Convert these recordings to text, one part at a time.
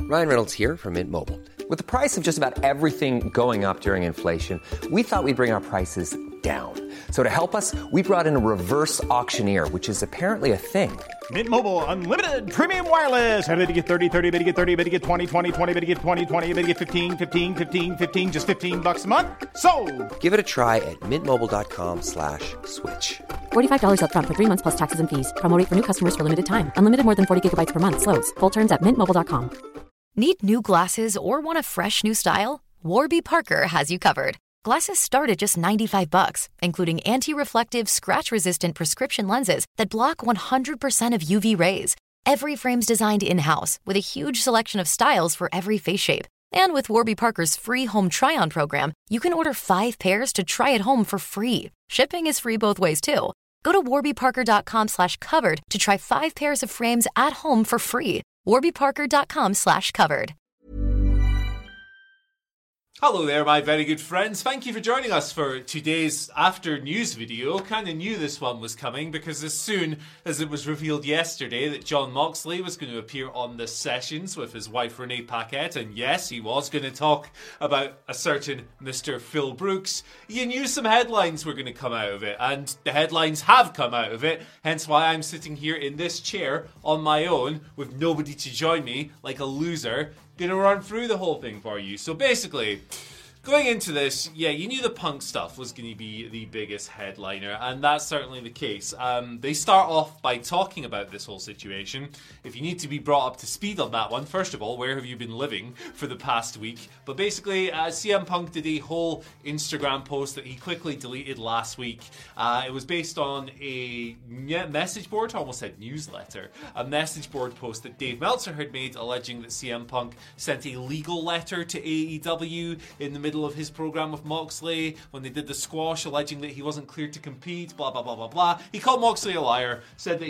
Ryan Reynolds here from Mint Mobile. With the price of just about everything going up during inflation, we thought we'd bring our prices down. So to help us, we brought in a reverse auctioneer, which is apparently a thing. Mint Mobile Unlimited Premium Wireless. How to get 30, 30, bit to get 30, bit to get 20, 20, 20, bit to get 20, 20, bit to get 15, 15, 15, 15, just $15 a month? Sold! Give it a try at mintmobile.com/switch. $45 up front for 3 months plus taxes and fees. Promo rate for new customers for limited time. Unlimited more than 40 gigabytes per month. Slows full terms at mintmobile.com. Need new glasses or want a fresh new style? Warby Parker has you covered. Glasses start at just $95, including anti-reflective, scratch-resistant prescription lenses that block 100% of UV rays. Every frame's designed in-house with a huge selection of styles for every face shape. And with Warby Parker's free home try-on program, you can order 5 pairs to try at home for free. Shipping is free both ways, too. Go to warbyparker.com/covered to try 5 pairs of frames at home for free. warbyparker.com/covered. Hello there, my very good friends. Thank you for joining us for today's after news video. Kind of knew this one was coming because as soon as it was revealed yesterday that Jon Moxley was going to appear on the sessions with his wife Renee Paquette, and yes, he was going to talk about a certain Mr. Phil Brooks, you knew some headlines were going to come out of it, and the headlines have come out of it, hence why I'm sitting here in this chair on my own with nobody to join me like a loser. Gonna run through the whole thing for you. So basically, going into this, yeah, you knew the Punk stuff was going to be the biggest headliner, and that's certainly the case. They start off by talking about this whole situation. If you need to be brought up to speed on that one, first of all, where have you been living for the past week? But basically, CM Punk did a whole Instagram post that he quickly deleted last week. It was based on a message board, I almost said newsletter, a message board post that Dave Meltzer had made alleging that CM Punk sent a legal letter to AEW in the middle of his program with Moxley when they did the squash, alleging that he wasn't cleared to compete, blah blah blah blah blah. He called Moxley a liar, said that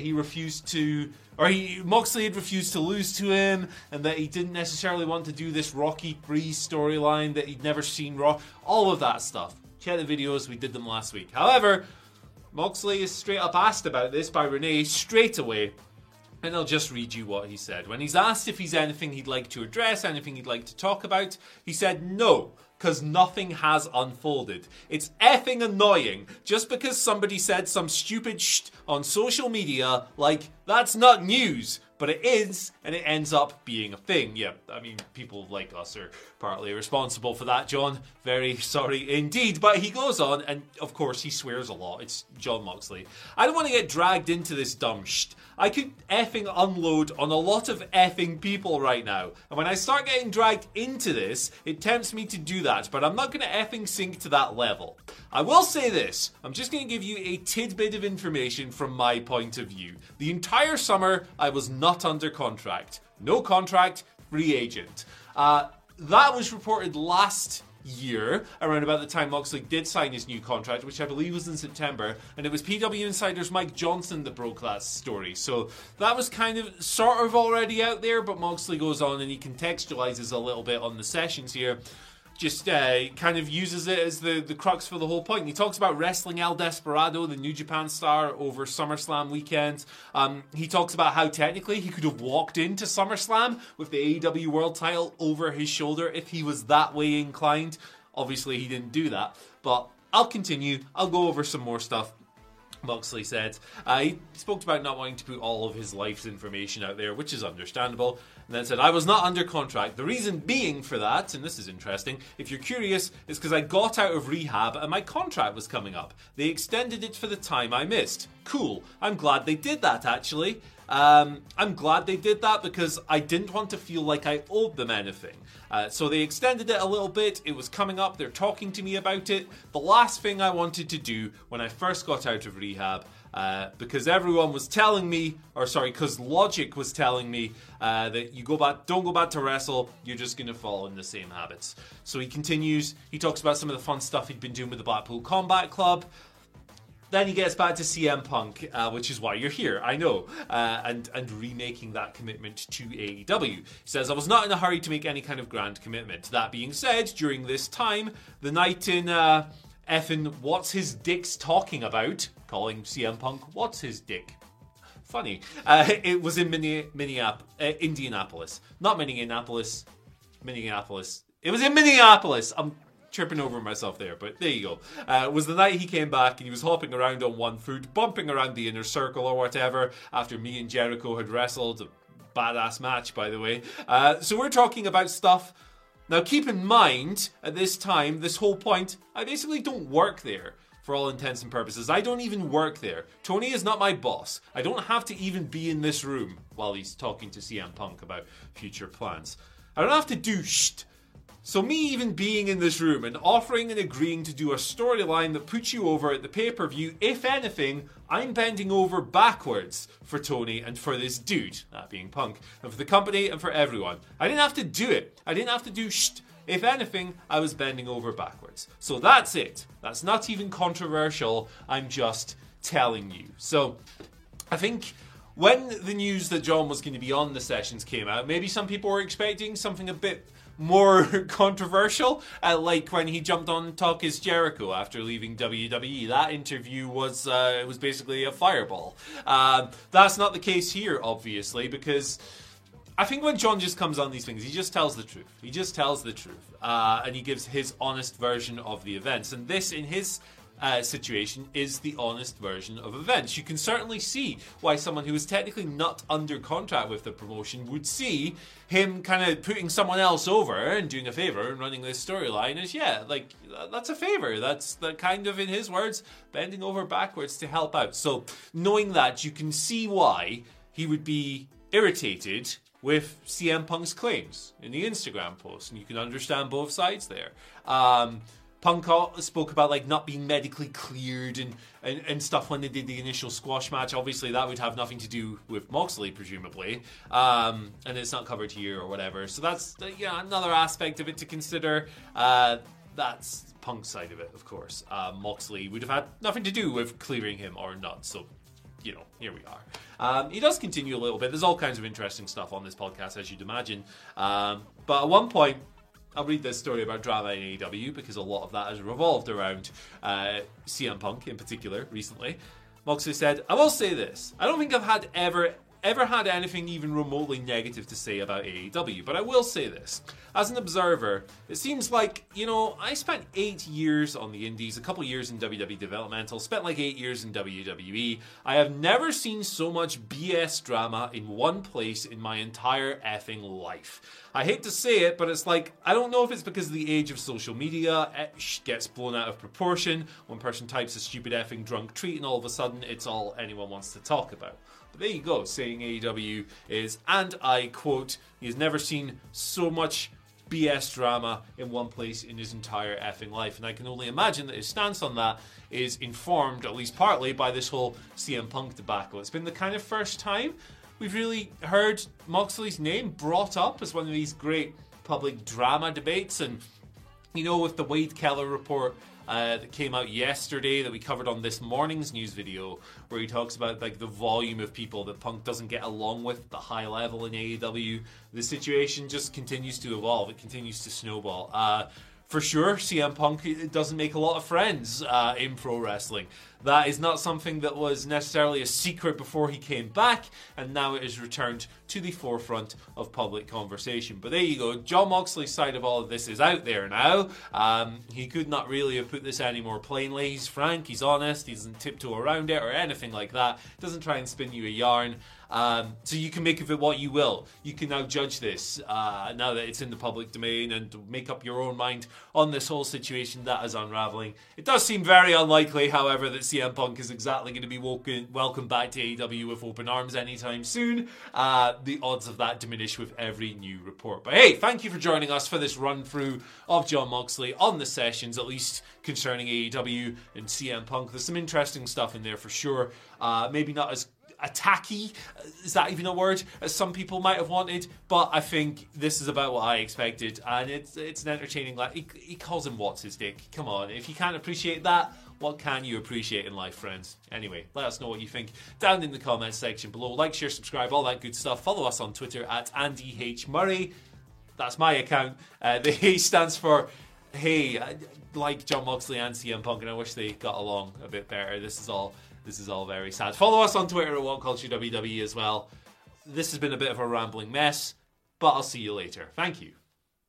Moxley had refused to lose to him, and that he didn't necessarily want to do this Rocky 3 storyline, that he'd never seen Raw, all of that stuff. Check the videos, we did them last week. However, Moxley is straight up asked about this by Renee straight away. And I'll just read you what he said. When he's asked if he's anything he'd like to address, anything he'd like to talk about, he said no, because nothing has unfolded. It's effing annoying. Just because somebody said some stupid shit on social media, like, that's not news. But it is, and it ends up being a thing. Yeah, I mean, people like us are partly responsible for that, John. Very sorry indeed. But he goes on, and of course he swears a lot. It's Jon Moxley. I don't want to get dragged into this dumb shit. I could effing unload on a lot of effing people right now. And when I start getting dragged into this, it tempts me to do that. But I'm not going to effing sink to that level. I will say this. I'm just going to give you a tidbit of information from my point of view. The entire summer, I was not under contract. No contract, free agent. That was reported last year, around about the time Moxley did sign his new contract, which I believe was in September, and it was PW Insider's Mike Johnson that broke that story. So that was kind of sort of already out there, but Moxley goes on and he contextualizes a little bit on the sessions here. Just kind of uses it as the crux for the whole point. He talks about wrestling El Desperado, the New Japan star, over SummerSlam weekend. He talks about how technically he could have walked into SummerSlam with the AEW World title over his shoulder if he was that way inclined. Obviously, he didn't do that. But I'll continue. I'll go over some more stuff. Moxley said he spoke about not wanting to put all of his life's information out there, which is understandable, and then said, I was not under contract. The reason being for that, and this is interesting, if you're curious, is because I got out of rehab and my contract was coming up. They extended it for the time I missed. Cool. I'm glad they did that, actually. I'm glad they did that because I didn't want to feel like I owed them anything. So they extended it a little bit. It was coming up. They're talking to me about it. The last thing I wanted to do when I first got out of rehab, because everyone was telling me, because Logic was telling me that don't go back to wrestle, you're just going to fall in the same habits. So he continues. He talks about some of the fun stuff he'd been doing with the Blackpool Combat Club. Then he gets back to CM Punk, which is why you're here, I know, and remaking that commitment to AEW. He says, I was not in a hurry to make any kind of grand commitment. That being said, during this time, the night in effing What's His Dick's talking about, calling CM Punk What's His Dick, funny. It was in Indianapolis. Not Minneapolis. Minneapolis. It was in Minneapolis. I'm tripping over myself there, but there you go. It was the night he came back and he was hopping around on one foot, bumping around the inner circle or whatever, after me and Jericho had wrestled. A badass match, by the way. So we're talking about stuff. Now keep in mind, at this time, this whole point, I basically don't work there. For all intents and purposes, I don't even work there. Tony is not my boss. I don't have to even be in this room while he's talking to CM Punk about future plans. I don't have to do shit. So me even being in this room and offering and agreeing to do a storyline that puts you over at the pay-per-view, if anything, I'm bending over backwards for Tony and for this dude, that being Punk, and for the company and for everyone. I didn't have to do it. I didn't have to do shit. If anything, I was bending over backwards. So that's it. That's not even controversial. I'm just telling you. So I think when the news that John was going to be on the sessions came out, maybe some people were expecting something a bit more controversial, like when he jumped on Talk Is Jericho after leaving WWE. That interview was basically a fireball. That's not the case here, obviously, because I think when John just comes on these things, he just tells the truth. He just tells the truth. And he gives his honest version of the events. And this, in his situation, is the honest version of events. You can certainly see why someone who is technically not under contract with the promotion would see him kind of putting someone else over and doing a favor and running this storyline as, yeah, like, that's a favor. That's the kind of, in his words, bending over backwards to help out. So knowing that, you can see why he would be irritated with CM Punk's claims in the Instagram post, and you can understand both sides there. Punk spoke about like not being medically cleared and stuff when they did the initial squash match. Obviously, that would have nothing to do with Moxley, presumably, and it's not covered here or whatever. So that's another aspect of it to consider. That's Punk's side of it, of course. Moxley would have had nothing to do with clearing him or not. So, here we are. He does continue a little bit. There's all kinds of interesting stuff on this podcast, as you'd imagine. But at one point, I'll read this story about drama in AEW because a lot of that has revolved around CM Punk in particular recently. Moxley said, "I will say this. I don't think I've ever had anything even remotely negative to say about AEW, but I will say this. As an observer, it seems like, I spent 8 years on the indies, a couple years in WWE Developmental, spent like 8 years in WWE. I have never seen so much BS drama in one place in my entire effing life. I hate to say it, but it's like, I don't know if it's because of the age of social media, it gets blown out of proportion. One person types a stupid effing drunk tweet and all of a sudden it's all anyone wants to talk about. But there you go, saying AEW is, and I quote, he has never seen so much BS drama in one place in his entire effing life. And I can only imagine that his stance on that is informed, at least partly, by this whole CM Punk debacle. It's been the kind of first time we've really heard Moxley's name brought up as one of these great public drama debates. And, with the Wade Keller report that came out yesterday that we covered on this morning's news video, where he talks about like the volume of people that Punk doesn't get along with, the high level in AEW, the situation just continues to evolve. It continues to snowball. For sure, CM Punk doesn't make a lot of friends in pro wrestling. That is not something that was necessarily a secret before he came back, and now it has returned to the forefront of public conversation. But there you go. Jon Moxley's side of all of this is out there now. He could not really have put this any more plainly. He's frank, he's honest, he doesn't tiptoe around it or anything like that. Doesn't try and spin you a yarn. So you can make of it what you will. You can now judge this now that it's in the public domain and make up your own mind on this whole situation that is unraveling. It does seem very unlikely, however, that CM Punk is exactly going to be welcomed back to AEW with open arms anytime soon. The odds of that diminish with every new report. But hey, thank you for joining us for this run through of Jon Moxley on the sessions, at least concerning AEW and CM Punk. There's some interesting stuff in there for sure. Maybe not as attacky, is that even a word, as some people might have wanted, but I think this is about what I expected, and it's an entertaining he calls him what's his dick. Come on, if you can't appreciate that, what can you appreciate in life, friends? Anyway, let us know what you think down in the comments section below. Like, share, subscribe, all that good stuff. Follow us on Twitter at Andy H. Murray. That's my account. The H stands for hey, like Jon Moxley and CM Punk, and I wish they got along a bit better. This This is all very sad. Follow us on Twitter at WhatCultureWWE as well. This has been a bit of a rambling mess, but I'll see you later. Thank you.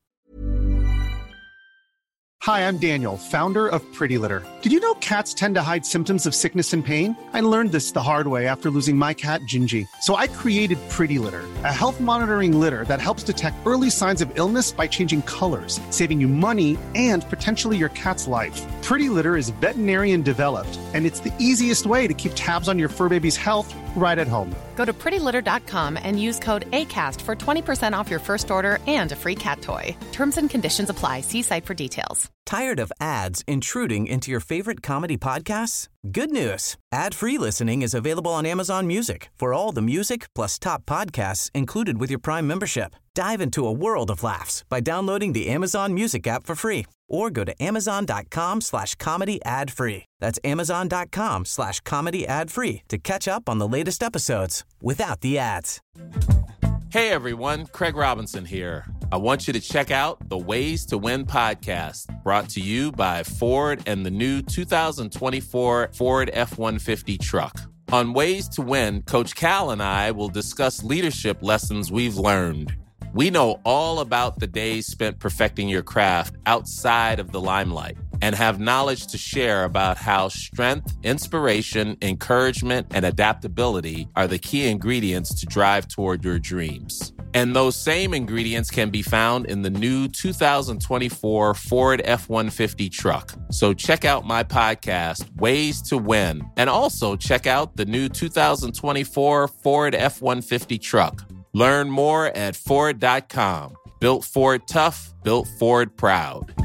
Hi, I'm Daniel, founder of Pretty Litter. Did you know cats tend to hide symptoms of sickness and pain? I learned this the hard way after losing my cat, Gingy. So I created Pretty Litter, a health monitoring litter that helps detect early signs of illness by changing colors, saving you money and potentially your cat's life. Pretty Litter is veterinarian developed, and it's the easiest way to keep tabs on your fur baby's health right at home. Go to prettylitter.com and use code ACAST for 20% off your first order and a free cat toy. Terms and conditions apply. See site for details. Tired of ads intruding into your favorite comedy podcasts? Good news. Ad-free listening is available on Amazon Music for all the music plus top podcasts included with your Prime membership. Dive into a world of laughs by downloading the Amazon Music app for free or go to amazon.com/comedy ad-free. That's amazon.com/comedy ad-free to catch up on the latest episodes without the ads. Hey everyone, Craig Robinson here. I want you to check out the Ways to Win podcast, brought to you by Ford and the new 2024 Ford F-150 truck. On Ways to Win, Coach Cal and I will discuss leadership lessons we've learned. We know all about the days spent perfecting your craft outside of the limelight and have knowledge to share about how strength, inspiration, encouragement, and adaptability are the key ingredients to drive toward your dreams. And those same ingredients can be found in the new 2024 Ford F-150 truck. So check out my podcast, Ways to Win, and also check out the new 2024 Ford F-150 truck. Learn more at Ford.com. Built Ford tough, built Ford proud.